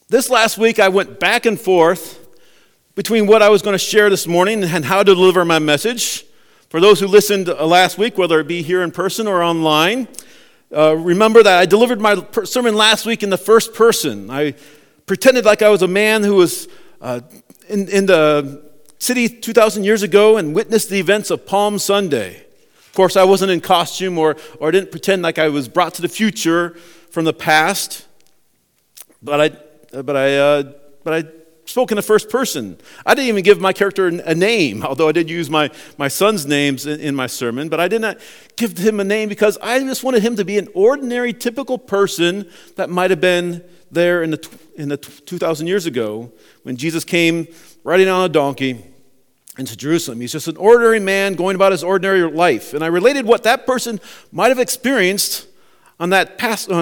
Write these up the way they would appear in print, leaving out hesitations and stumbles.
This last week, I went back and forth between what I was going to share this morning and how to deliver my message. For those who listened last week, whether it be here in person or online, remember that I delivered my sermon last week in the first person. I pretended like I was a man who was in the city 2,000 years ago and witnessed the events of Palm Sunday. Of course, I wasn't in costume or didn't pretend like I was brought to the future from the past, but I spoke in the first person. I didn't even give my character a name, although I did use my son's names in my sermon, but I did not give him a name because I just wanted him to be an ordinary, typical person that might have been there in the 2,000 years ago when Jesus came riding on a donkey into Jerusalem. He's just an ordinary man going about his ordinary life. And I related what that person might have experienced on that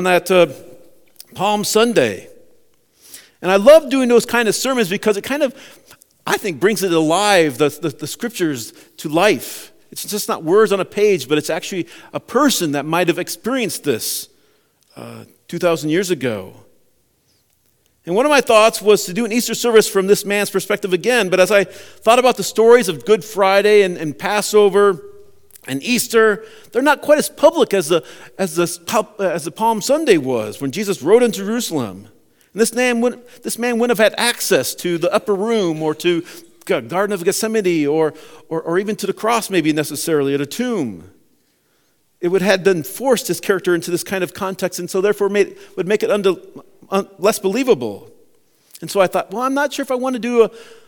Palm Sunday. And I love doing those kind of sermons because it kind of, I think, brings it alive, the scriptures to life. It's just not words on a page, but it's actually a person that might have experienced this 2,000 years ago. And one of my thoughts was to do an Easter service from this man's perspective again, but as I thought about the stories of Good Friday and Passover and Easter, they're not quite as public as the Palm Sunday was when Jesus rode into Jerusalem. And this man wouldn't have had access to the upper room or to Garden of Gethsemane or even to the cross maybe necessarily, or the tomb. It would have then forced his character into this kind of context and so therefore would make it less believable. And so I thought, well, I'm not sure if I want to do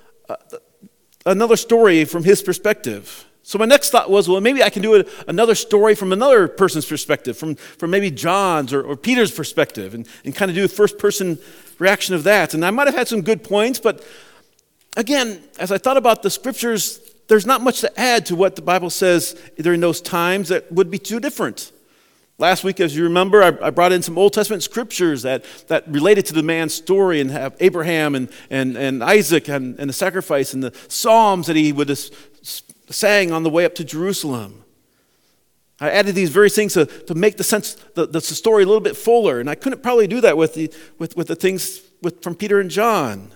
another story from his perspective. So my next thought was, well, maybe I can do another story from another person's perspective, from maybe John's or Peter's perspective, and kind of do a first-person reaction of that. And I might have had some good points, but again, as I thought about the scriptures, there's not much to add to what the Bible says during those times that would be too different. Last week, as you remember, I brought in some Old Testament scriptures that related to the man's story and have Abraham and Isaac and the sacrifice and the Psalms that he would have sang on the way up to Jerusalem. I added these various things to make the story a little bit fuller, and I couldn't probably do that with the things from Peter and John.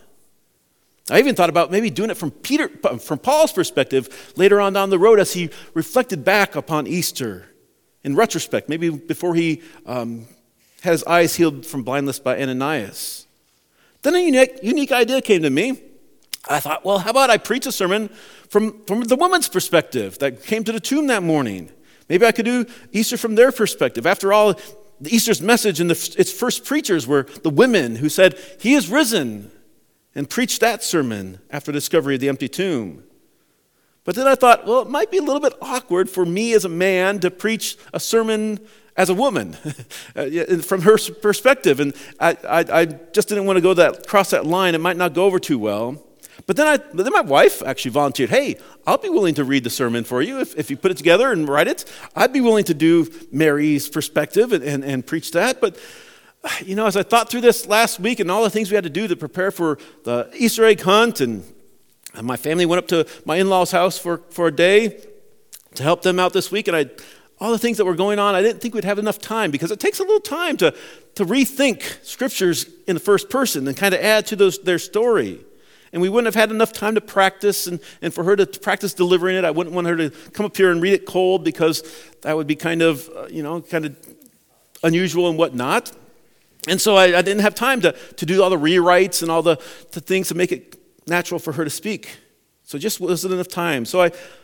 I even thought about maybe doing it from Paul's perspective later on down the road as he reflected back upon Easter in retrospect, maybe before he had his eyes healed from blindness by Ananias. Then a unique idea came to me. I thought, well, how about I preach a sermon from the woman's perspective that came to the tomb that morning? Maybe I could do Easter from their perspective. After all, the Easter's message and its first preachers were the women who said, "He is risen," and preached that sermon after the discovery of the empty tomb. But then I thought, well, it might be a little bit awkward for me as a man to preach a sermon as a woman from her perspective. And I just didn't want to cross that line. It might not go over too well. But then my wife actually volunteered, hey, I'll be willing to read the sermon for you if you put it together and write it. I'd be willing to do Mary's perspective and preach that. But, as I thought through this last week and all the things we had to do to prepare for the Easter egg hunt, and my family went up to my in-laws' house for a day to help them out this week, and all the things that were going on, I didn't think we'd have enough time because it takes a little time to rethink scriptures in the first person and kind of add to their story. And we wouldn't have had enough time to practice, and for her to practice delivering it. I wouldn't want her to come up here and read it cold because that would be kind of unusual and whatnot. And so I didn't have time to do all the rewrites and all the things to make it natural for her to speak. So it just wasn't enough time. So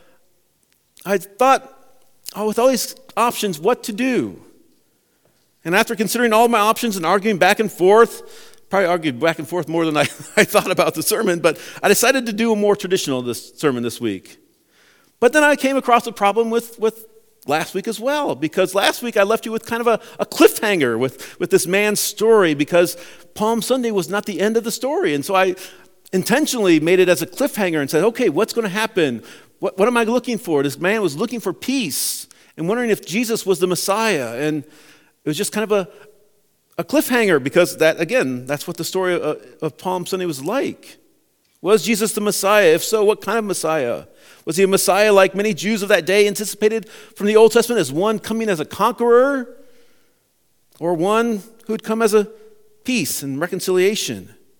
I thought, with all these options, what to do? And after considering all my options and arguing back and forth, probably argued back and forth more than I thought about the sermon, but I decided to do a more traditional sermon this week. But then I came across a problem with last week as well, because last week I left you with kind of a cliffhanger with this man's story, because Palm Sunday was not the end of the story. And so I intentionally made it as a cliffhanger and said, okay, what's going to happen? What am I looking for? This man was looking for peace and wondering if Jesus was the Messiah. And it was just kind of a cliffhanger, because that's what the story of Palm Sunday was like. Was Jesus the Messiah? If so, what kind of Messiah? Was he a Messiah like many Jews of that day anticipated from the Old Testament as one coming as a conqueror, or one who would come as a peace and reconciliation?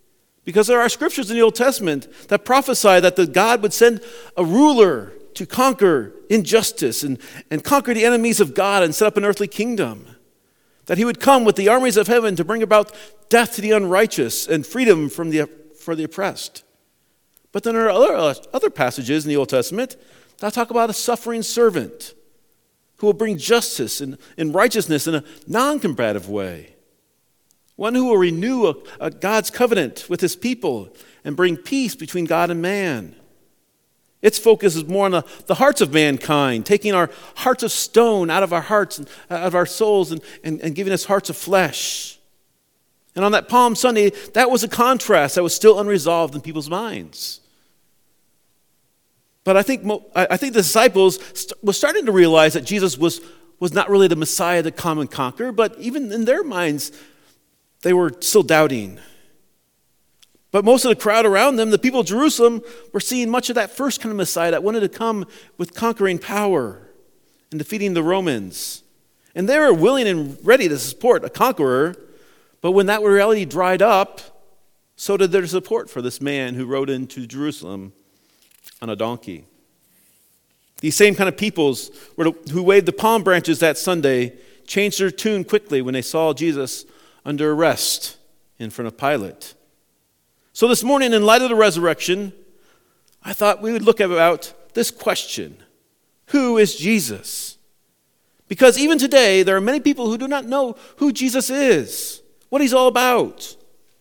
Because there are scriptures in the Old Testament that prophesy that the God would send a ruler to conquer injustice and conquer the enemies of God and set up an earthly kingdom. That he would come with the armies of heaven to bring about death to the unrighteous and freedom for the oppressed. But then there are other passages in the Old Testament that talk about a suffering servant who will bring justice and righteousness in a non-combative way. One who will renew God's covenant with his people and bring peace between God and man. Its focus is more on the hearts of mankind, taking our hearts of stone out of our hearts, and out of our souls, and giving us hearts of flesh. And on that Palm Sunday, that was a contrast that was still unresolved in people's minds. But I think the disciples were starting to realize that Jesus was not really the Messiah to come and conquer, but even in their minds, they were still doubting. But most of the crowd around them, the people of Jerusalem, were seeing much of that first kind of Messiah that wanted to come with conquering power and defeating the Romans. And they were willing and ready to support a conqueror, but when that reality dried up, so did their support for this man who rode into Jerusalem on a donkey. These same kind of peoples who waved the palm branches that Sunday changed their tune quickly when they saw Jesus under arrest in front of Pilate. So this morning, in light of the resurrection, I thought we would look about this question: who is Jesus? Because even today, there are many people who do not know who Jesus is, what he's all about.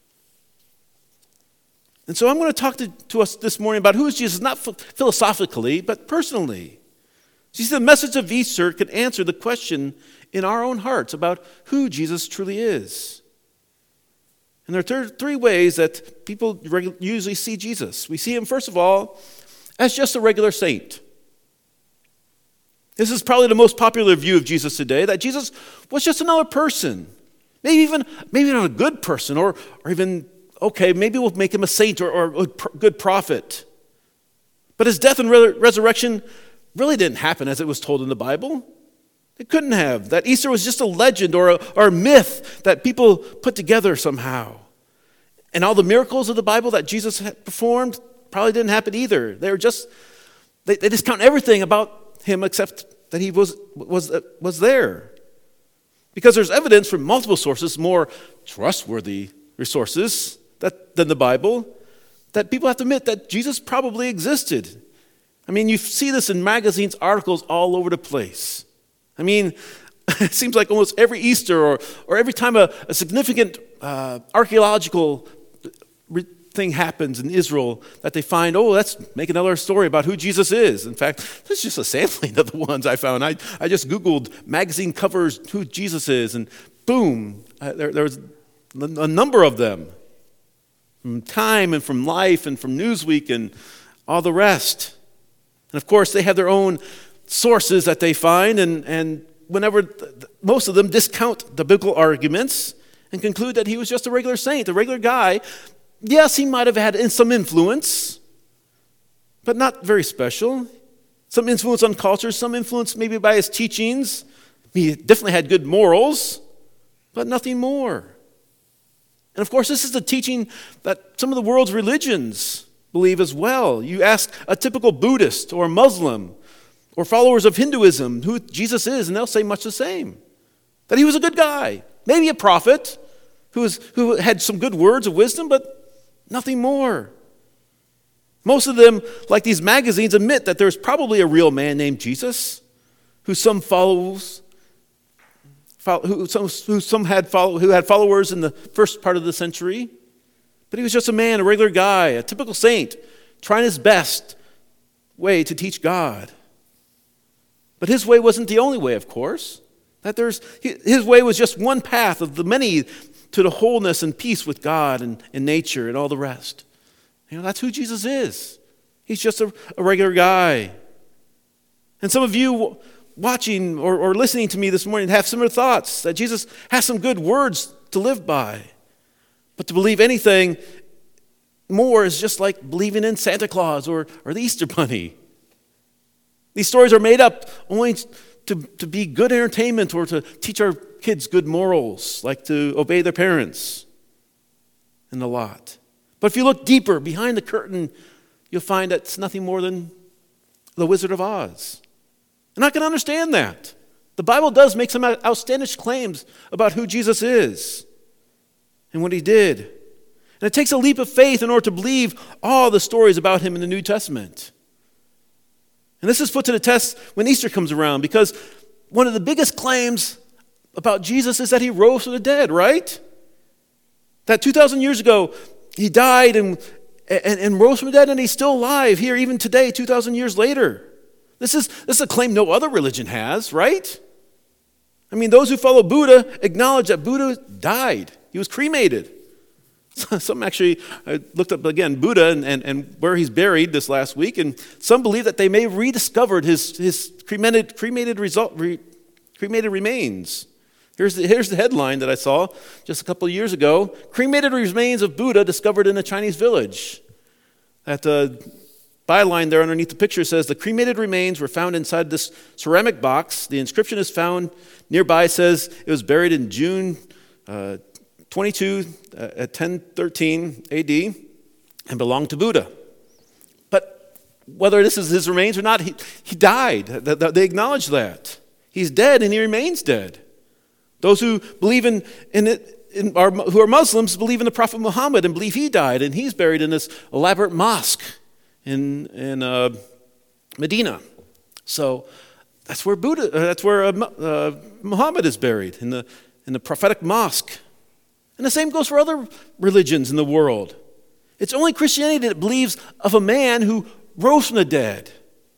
And so I'm going to talk to us this morning about who is Jesus, not philosophically, but personally. See, the message of Easter can answer the question in our own hearts about who Jesus truly is. And there are three ways that people usually see Jesus. We see him, first of all, as just a regular saint. This is probably the most popular view of Jesus today, that Jesus was just another person. Maybe not a good person, or even, okay, maybe we'll make him a saint or a good prophet. But his death and resurrection really didn't happen as it was told in the Bible. It couldn't have. That Easter was just a legend or a myth that people put together somehow. And all the miracles of the Bible that Jesus had performed probably didn't happen either. They discount everything about him except that he was there. Because there's evidence from multiple sources, more trustworthy resources than the Bible, that people have to admit that Jesus probably existed. I mean, you see this in magazines, articles all over the place. I mean, it seems like almost every Easter or every time a significant archaeological thing happens in Israel that they find, let's make another story about who Jesus is. In fact, this is just a sampling of the ones I found. I just Googled magazine covers who Jesus is, and boom, there's a number of them. From Time and from Life and from Newsweek and all the rest. And of course, they have their own sources that they find, and whenever most of them discount the biblical arguments and conclude that he was just a regular saint, a regular guy. Yes, he might have had some influence, but not very special. Some influence on culture, some influence maybe by his teachings. He definitely had good morals, but nothing more. And of course, this is the teaching that some of the world's religions believe as well. You ask a typical Buddhist or Muslim or followers of Hinduism who Jesus is, and they'll say much the same. That he was a good guy, maybe a prophet who had some good words of wisdom, but nothing more. Most of them, like these magazines, admit that there's probably a real man named Jesus who had followers in the first part of the century. But he was just a man, a regular guy, a typical saint, trying his best way to teach God. But his way wasn't the only way, of course. His way was just one path of the many to the wholeness and peace with God and nature and all the rest. That's who Jesus is. He's just a regular guy. And some of you watching or listening to me this morning have similar thoughts, that Jesus has some good words to live by. But to believe anything more is just like believing in Santa Claus or the Easter Bunny. These stories are made up only to be good entertainment or to teach our kids good morals, like to obey their parents and a lot. But if you look deeper behind the curtain, you'll find that it's nothing more than the Wizard of Oz. And I can understand that. The Bible does make some outlandish claims about who Jesus is and what he did. And it takes a leap of faith in order to believe all the stories about him in the New Testament. And this is put to the test when Easter comes around, because one of the biggest claims about Jesus is that he rose from the dead, right? That 2,000 years ago, he died and rose from the dead, and he's still alive here even today, 2,000 years later. This is a claim no other religion has, right? I mean, those who follow Buddha acknowledge that Buddha died. He was cremated. Some actually, I looked up again Buddha and where he's buried this last week, and some believe that they may have rediscovered his cremated remains. Here's the headline that I saw just a couple of years ago: cremated remains of Buddha discovered in a Chinese village. That byline there underneath the picture says the cremated remains were found inside this ceramic box. The inscription is found nearby, says it was buried in June 22 at 1013 AD and belonged to Buddha. But whether this is his remains or not, he died. They acknowledge that. He's dead and he remains dead. Those who believe who are Muslims believe in the Prophet Muhammad and believe he died, and he's buried in this elaborate mosque in Medina. So that's where Muhammad is buried, in the prophetic mosque. And the same goes for other religions in the world. It's only Christianity that believes of a man who rose from the dead.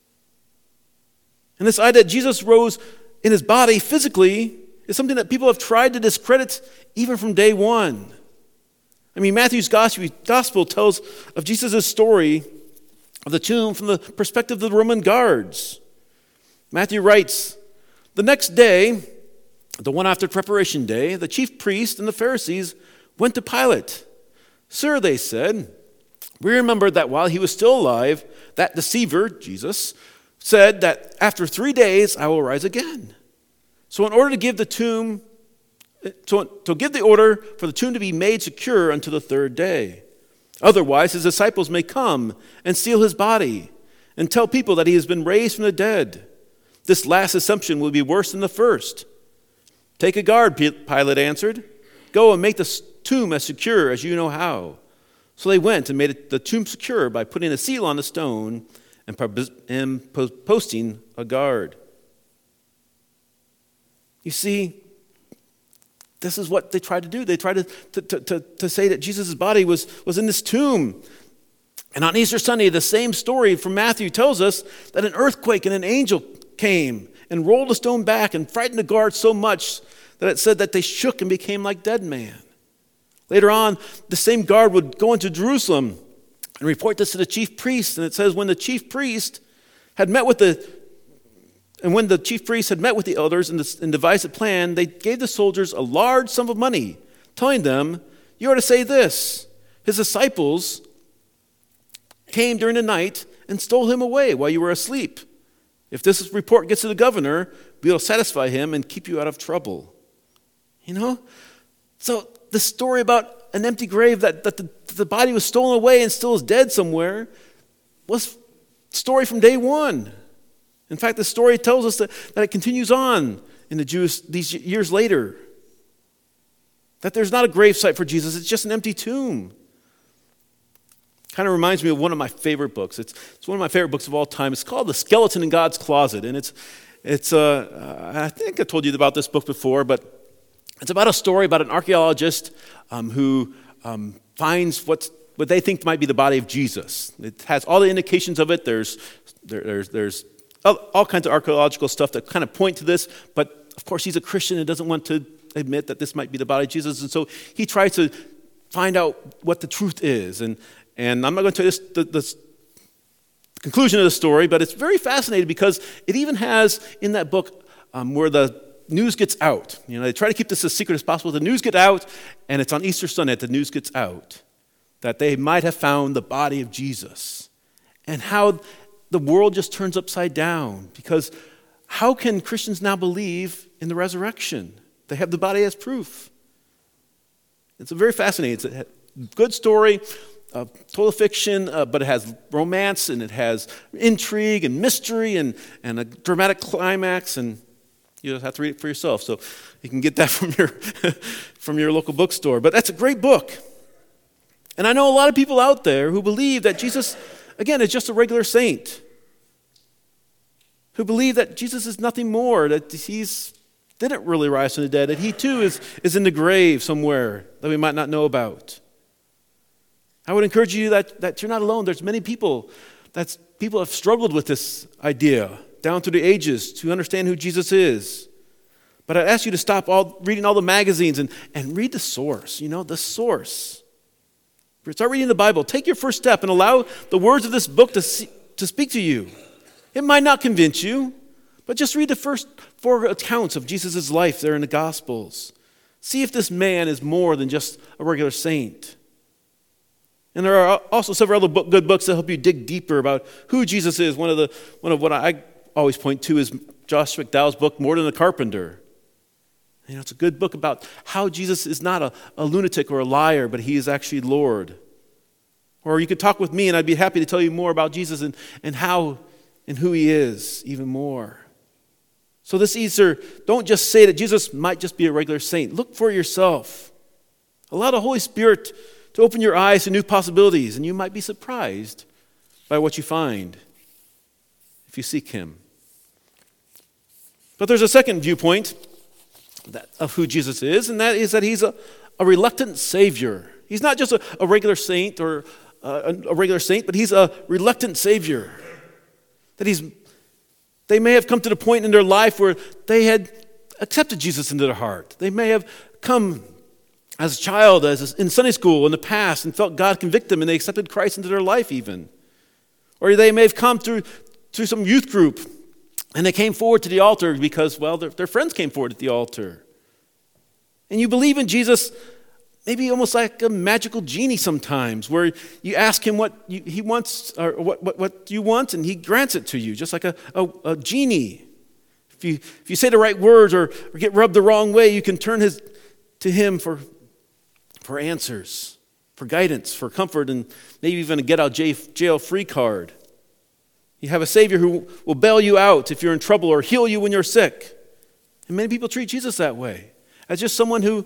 And this idea that Jesus rose in his body physically is something that people have tried to discredit even from day one. I mean, Matthew's gospel tells of Jesus' story of the tomb from the perspective of the Roman guards. Matthew writes, "The next day, the one after preparation day, the chief priests and the Pharisees went to Pilate. 'Sir,' they said, 'we remembered that while he was still alive, that deceiver, Jesus, said that after 3 days I will rise again.' So in order to give the order for the tomb to be made secure until the third day. Otherwise his disciples may come and steal his body and tell people that he has been raised from the dead. This last assumption will be worse than the first." "Take a guard," Pilate answered. "Go and make the tomb as secure as you know how." So they went and made the tomb secure by putting a seal on the stone and posting a guard. You see, this is what they tried to do. They tried to say that Jesus' body was in this tomb. And on Easter Sunday, the same story from Matthew tells us that an earthquake and an angel came and rolled the stone back and frightened the guards so much that it said that they shook and became like dead men. Later on, the same guard would go into Jerusalem and report this to the chief priest. And it says when the chief priest had met with the elders and devised a plan, they gave the soldiers a large sum of money, telling them, "You are to say this: his disciples came during the night and stole him away while you were asleep. If this report gets to the governor, we will satisfy him and keep you out of trouble." You know? So the story about an empty grave, that the body was stolen away and still is dead somewhere, was story from day one. In fact, the story tells us that it continues on in the Jews these years later. That there's not a grave site for Jesus, it's just an empty tomb. Kind of reminds me of one of my favorite books. It's one of my favorite books of all time. It's called The Skeleton in God's Closet. And it's I think I told you about this book before, but it's about a story about an archaeologist who finds what they think might be the body of Jesus. It has all the indications of it. There's all kinds of archaeological stuff that kind of point to this, but of course he's a Christian and doesn't want to admit that this might be the body of Jesus, and so he tries to find out what the truth is. And I'm not going to tell you the conclusion of the story, but it's very fascinating because it even has in that book where the news gets out. You know, they try to keep this as secret as possible. The news gets out, and it's on Easter Sunday that the news gets out that they might have found the body of Jesus, and how the world just turns upside down, because how can Christians now believe in the resurrection? They have the body as proof. It's a very fascinating, it's a good story. total fiction, but it has romance, and it has intrigue and mystery and a dramatic climax, and you just have to read it for yourself. So you can get that from your local bookstore. But that's a great book. And I know a lot of people out there who believe that Jesus, again, is just a regular saint, who believe that Jesus is nothing more, that he's didn't really rise from the dead, that he too is in the grave somewhere that we might not know about. I would encourage you that you're not alone. There's many people have struggled with this idea down through the ages to understand who Jesus is. But I'd ask you to stop reading all the magazines and read the source, the source. Start reading the Bible. Take your first step and allow the words of this book to speak to you. It might not convince you, but just read the first 4 accounts of Jesus' life there in the Gospels. See if this man is more than just a regular saint. And there are also several other good books that help you dig deeper about who Jesus is. One of what I always point to is Josh McDowell's book, More Than a Carpenter. It's a good book about how Jesus is not a lunatic or a liar, but he is actually Lord. Or you could talk with me, and I'd be happy to tell you more about Jesus and how and who he is even more. So this Easter, don't just say that Jesus might just be a regular saint. Look for yourself. Allow the Holy Spirit to open your eyes to new possibilities, and you might be surprised by what you find if you seek him. But there's a second viewpoint of who Jesus is, and that is that he's a reluctant Savior. He's not just a regular saint or a regular saint, but he's a reluctant Savior. That they may have come to the point in their life where they had accepted Jesus into their heart. They may have come as a child, in Sunday school in the past, and felt God convict them, and they accepted Christ into their life even. Or they may have come through some youth group, and they came forward to the altar because, their friends came forward at the altar. And you believe in Jesus maybe almost like a magical genie sometimes, where you ask him what he wants, or what you want, and he grants it to you, just like a genie. If you say the right words or get rubbed the wrong way, you can turn to him for answers, for guidance, for comfort, and maybe even a get-out-jail-free card. You have a Savior who will bail you out if you're in trouble or heal you when you're sick. And many people treat Jesus that way, as just someone who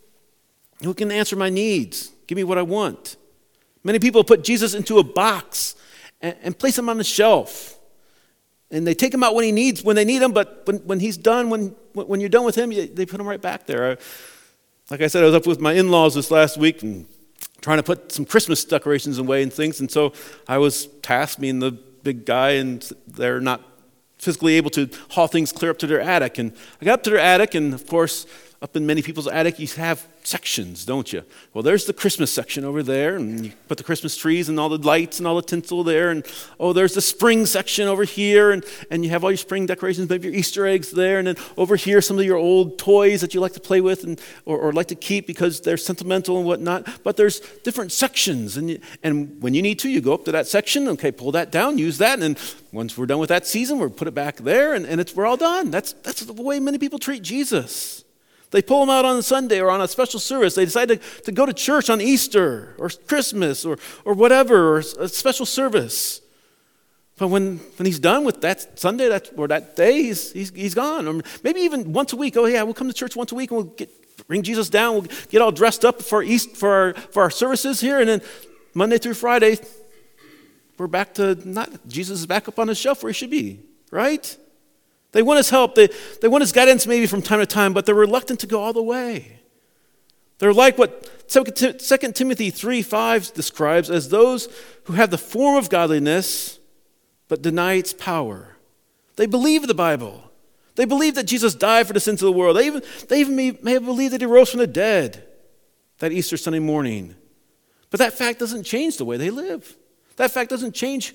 can answer my needs, give me what I want. Many people put Jesus into a box and place him on the shelf. And they take him out when they need him, but when he's done, when you're done with him, they put him right back there. Like I said, I was up with my in-laws this last week and trying to put some Christmas decorations away and things. And so I was tasked, being the big guy, and they're not physically able to haul things clear up to their attic. And I got up to their attic, and of course, up in many people's attic, you have sections, don't you? Well, there's the Christmas section over there, and you put the Christmas trees and all the lights and all the tinsel there, and there's the spring section over here, and you have all your spring decorations, maybe your Easter eggs there, and then over here, some of your old toys that you like to play with or like to keep because they're sentimental and whatnot. But there's different sections, and when you need to, you go up to that section, okay, pull that down, use that, and then once we're done with that season, we'll put it back there, and we're all done. That's the way many people treat Jesus. They pull him out on a Sunday or on a special service. They decide to go to church on Easter or Christmas or whatever, or a special service. But when he's done with that Sunday or that day, he's gone. Or maybe even once a week. Oh yeah, we'll come to church once a week and we'll bring Jesus down. We'll get all dressed up for our services here, and then Monday through Friday, we're back to Jesus is back up on his shelf where he should be, right? They want his help. They want his guidance maybe from time to time, but they're reluctant to go all the way. They're like what 2 Timothy 3:5 describes as those who have the form of godliness but deny its power. They believe the Bible. They believe that Jesus died for the sins of the world. They even may have believed that he rose from the dead that Easter Sunday morning. But that fact doesn't change the way they live. That fact doesn't change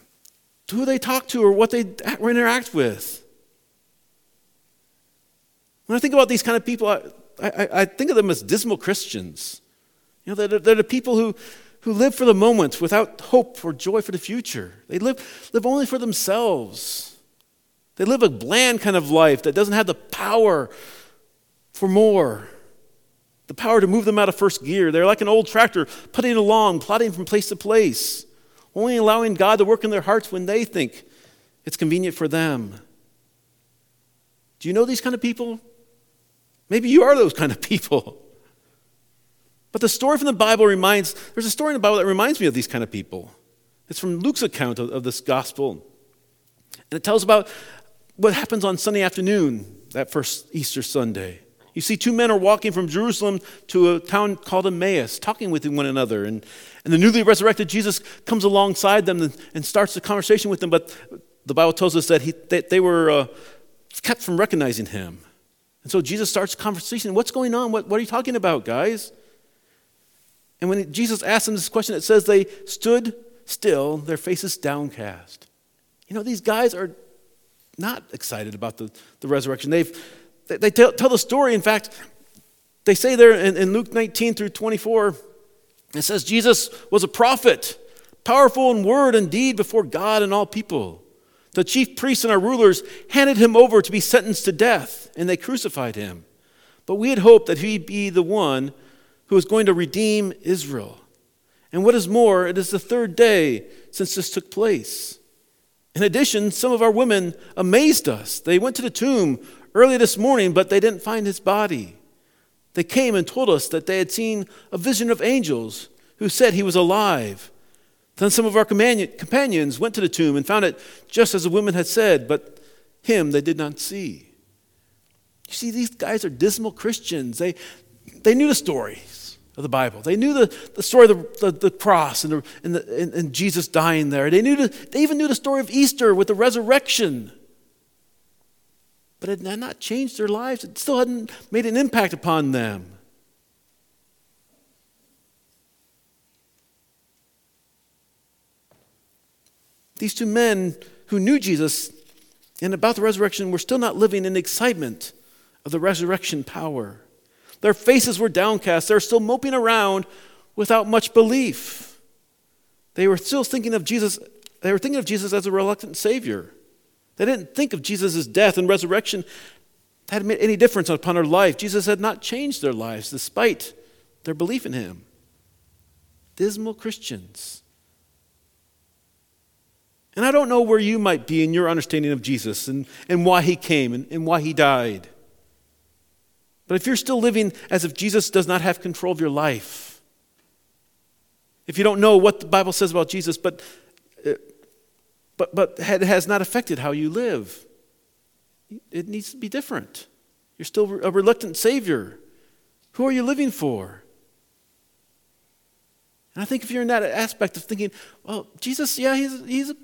who they talk to or what they interact with. When I think about these kind of people, I think of them as dismal Christians. They're the people who live for the moment without hope or joy for the future. They live only for themselves. They live a bland kind of life that doesn't have the power for more, the power to move them out of first gear. They're like an old tractor putting along, plodding from place to place, only allowing God to work in their hearts when they think it's convenient for them. Do you know these kind of people? Maybe you are those kind of people. But the story from the Bible there's a story in the Bible that reminds me of these kind of people. It's from Luke's account of this gospel. And it tells about what happens on Sunday afternoon, that first Easter Sunday. You see, two men are walking from Jerusalem to a town called Emmaus, talking with one another. And the newly resurrected Jesus comes alongside them and starts the conversation with them. But the Bible tells us that they were kept from recognizing him. And so Jesus starts the conversation. What's going on? What are you talking about, guys? And when Jesus asked them this question, it says they stood still, their faces downcast. You know, these guys are not excited about the resurrection. They tell the story. In fact, they say there in Luke 19 through 24, it says Jesus was a prophet, powerful in word and deed before God and all people. The chief priests and our rulers handed him over to be sentenced to death, and they crucified him. But we had hoped that he'd be the one who was going to redeem Israel. And what is more, it is the third day since this took place. In addition, some of our women amazed us. They went to the tomb early this morning, but they didn't find his body. They came and told us that they had seen a vision of angels who said he was alive. Then some of our companions went to the tomb and found it just as the women had said, but him they did not see. You see, these guys are dismal Christians. They knew the stories of the Bible. They knew the story of the cross and Jesus dying there. They even knew the story of Easter with the resurrection. But it had not changed their lives. It still hadn't made an impact upon them. These two men who knew Jesus and about the resurrection were still not living in the excitement of the resurrection power. Their faces were downcast. They were still moping around without much belief. They were still thinking of Jesus. They were thinking of Jesus as a reluctant Savior. They didn't think of Jesus' death and resurrection had made any difference upon their life. Jesus had not changed their lives despite their belief in him. Dismal Christians. And I don't know where you might be in your understanding of Jesus and why he came and why he died. But if you're still living as if Jesus does not have control of your life, if you don't know what the Bible says about Jesus, but it has not affected how you live, it needs to be different. You're still a reluctant Savior. Who are you living for? And I think if you're in that aspect of thinking, well, Jesus, yeah, he's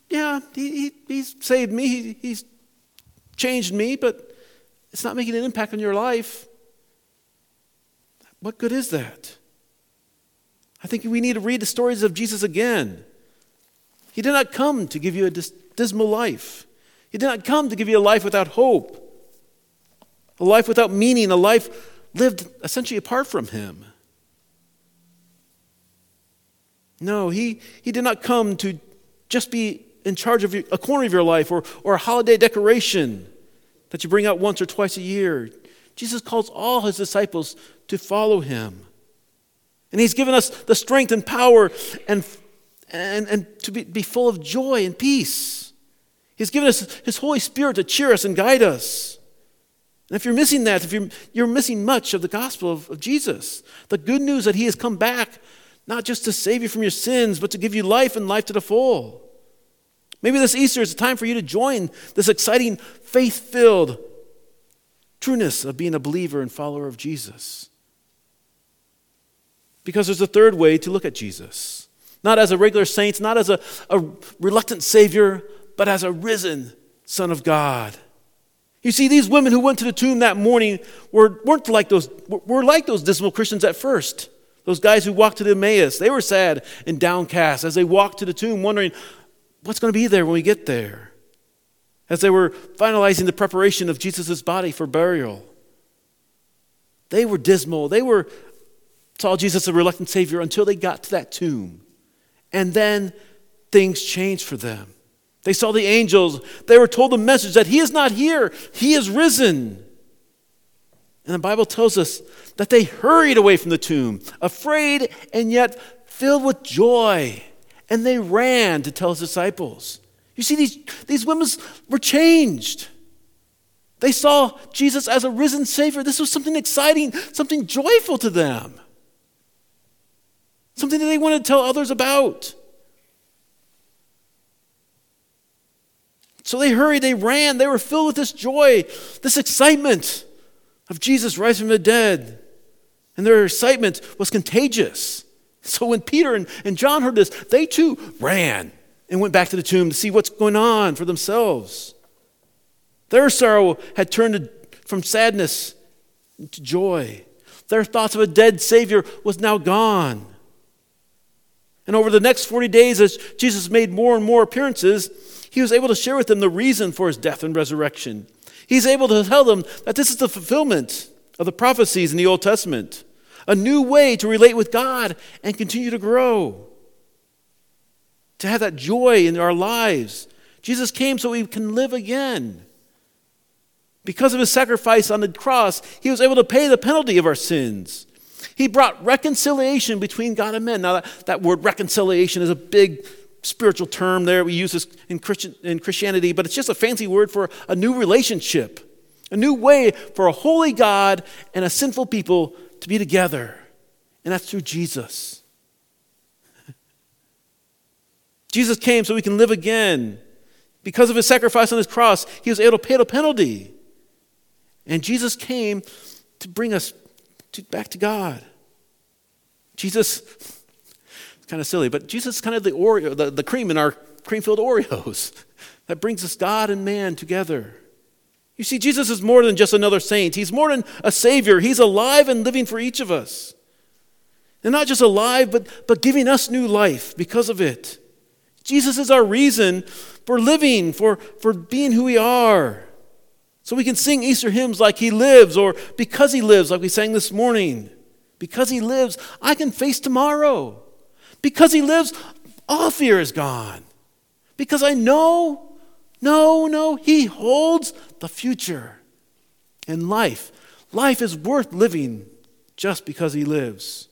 saved me, he's changed me, but it's not making an impact on your life. What good is that? I think we need to read the stories of Jesus again. He did not come to give you a dismal life. He did not come to give you a life without hope, a life without meaning, a life lived essentially apart from him. No, he did not come to just be in charge of a corner of your life or a holiday decoration that you bring out once or twice a year. Jesus calls all his disciples to follow him. And he's given us the strength and power and to be full of joy and peace. He's given us his Holy Spirit to cheer us and guide us. And if you're missing that, if you're missing much of the gospel of Jesus, the good news that he has come back not just to save you from your sins, but to give you life and life to the full. Maybe this Easter is a time for you to join this exciting, faith-filled trueness of being a believer and follower of Jesus. Because there's a third way to look at Jesus. Not as a regular saint, not as a reluctant Savior, but as a risen Son of God. You see, these women who went to the tomb that morning were like those dismal Christians at first. Those guys who walked to the Emmaus, they were sad and downcast as they walked to the tomb, wondering, what's going to be there when we get there? As they were finalizing the preparation of Jesus' body for burial. They were dismal. They saw Jesus a reluctant Savior until they got to that tomb. And then things changed for them. They saw the angels. They were told the message that he is not here. He is risen. And the Bible tells us that they hurried away from the tomb, afraid and yet filled with joy. And they ran to tell his disciples. You see, these women were changed. They saw Jesus as a risen Savior. This was something exciting, something joyful to them. Something that they wanted to tell others about. So they hurried, they ran, they were filled with this joy, this excitement of Jesus rising from the dead. And their excitement was contagious. So when Peter and John heard this, they too ran and went back to the tomb to see what's going on for themselves. Their sorrow had turned from sadness to joy. Their thoughts of a dead Savior was now gone. And over the next 40 days, as Jesus made more and more appearances, he was able to share with them the reason for his death and resurrection. He's able to tell them that this is the fulfillment of the prophecies in the Old Testament, a new way to relate with God and continue to grow, to have that joy in our lives. Jesus came so we can live again. Because of his sacrifice on the cross, he was able to pay the penalty of our sins. He brought reconciliation between God and men. Now, that word reconciliation is a big spiritual term there. We use this in Christianity, but it's just a fancy word for a new relationship, a new way for a holy God and a sinful people to be together. And that's through Jesus. Jesus came so we can live again. Because of his sacrifice on his cross, he was able to pay the penalty. And Jesus came to bring us back to God. Jesus, it's kind of silly, but Jesus is kind of the Oreo, the cream in our cream-filled Oreos that brings us God and man together. You see, Jesus is more than just another saint. He's more than a Savior. He's alive and living for each of us. And not just alive, but giving us new life because of it. Jesus is our reason for living, for being who we are. So we can sing Easter hymns like he lives, or because he lives, like we sang this morning. Because he lives, I can face tomorrow. Because he lives, all fear is gone. Because I know, he holds the future. And life is worth living just because he lives.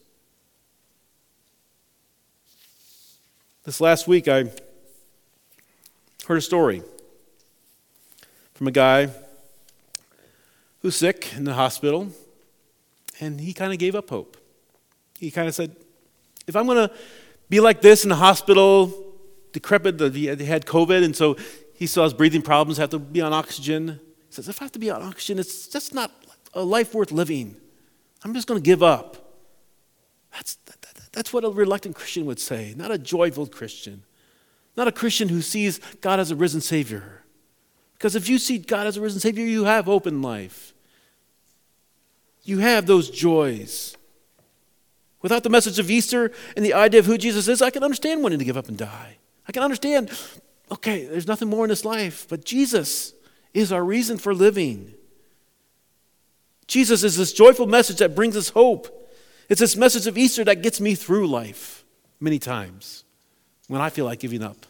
This last week, I heard a story from a guy who's sick in the hospital, and he kind of gave up hope. He kind of said, if I'm going to be like this in the hospital, decrepit, he had COVID, and so he still has breathing problems, have to be on oxygen. He says, if I have to be on oxygen, it's just not a life worth living. I'm just going to give up. That's what a reluctant Christian would say, not a joyful Christian, not a Christian who sees God as a risen Savior. Because if you see God as a risen Savior, you have hope in life. You have those joys. Without the message of Easter and the idea of who Jesus is, I can understand wanting to give up and die. I can understand, okay, there's nothing more in this life, but Jesus is our reason for living. Jesus is this joyful message that brings us hope. It's this message of Easter that gets me through life many times when I feel like giving up.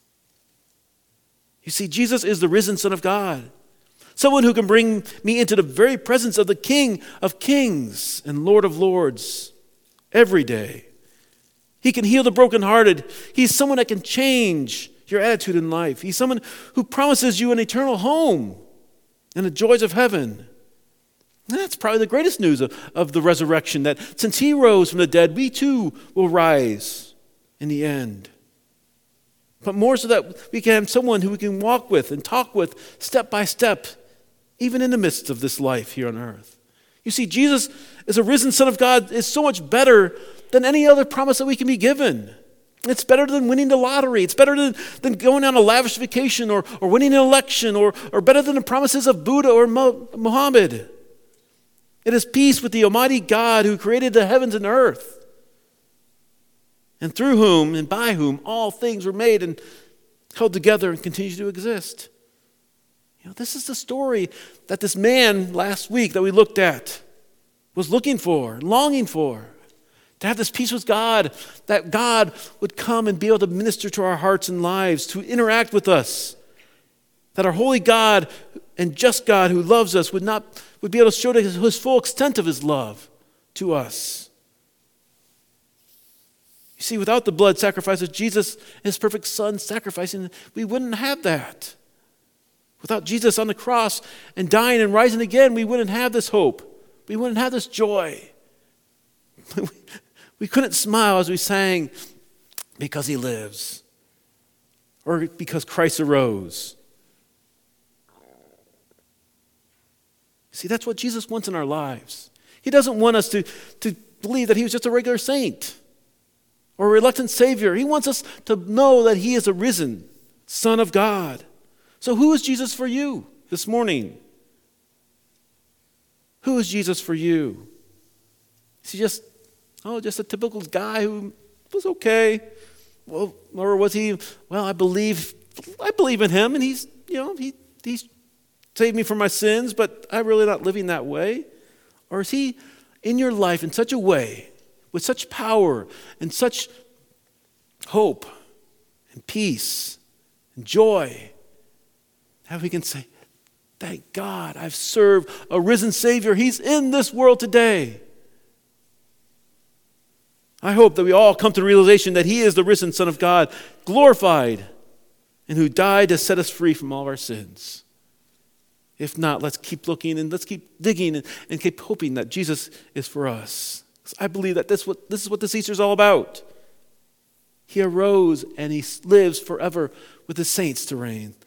You see, Jesus is the risen Son of God. Someone who can bring me into the very presence of the King of Kings and Lord of Lords every day. He can heal the brokenhearted. He's someone that can change your attitude in life. He's someone who promises you an eternal home and the joys of heaven. And that's probably the greatest news of the resurrection, that since he rose from the dead, we too will rise in the end. But more so that we can have someone who we can walk with and talk with step by step, even in the midst of this life here on earth. You see, Jesus as a risen Son of God is so much better than any other promise that we can be given. It's better than winning the lottery. It's better than going on a lavish vacation or winning an election or better than the promises of Buddha or Muhammad. It is peace with the Almighty God who created the heavens and earth, and through whom and by whom all things were made and held together and continue to exist. You know, this is the story that this man last week that we looked at was looking for, longing for, to have this peace with God, that God would come and be able to minister to our hearts and lives, to interact with us, that our holy God and just God who loves us would be able to show his full extent of his love to us. You see, without the blood sacrifice of Jesus, his perfect Son sacrificing, we wouldn't have that. Without Jesus on the cross and dying and rising again, we wouldn't have this hope. We wouldn't have this joy. We couldn't smile as we sang, because he lives, or because Christ arose. See, that's what Jesus wants in our lives. He doesn't want us to believe that he was just a regular saint or a reluctant Savior. He wants us to know that he is a risen Son of God. So who is Jesus for you this morning? Who is Jesus for you? Is he just a typical guy who was okay? Well, or was he, I believe in him, and he's saved me from my sins, but I'm really not living that way? Or is he in your life in such a way, with such power and such hope and peace and joy, that we can say, thank God, I've served a risen Savior. He's in this world today. I hope that we all come to the realization that he is the risen Son of God, glorified, and who died to set us free from all of our sins. If not, let's keep looking and let's keep digging and keep hoping that Jesus is for us. I believe that this is what this Easter is all about. He arose and he lives forever with the saints to reign.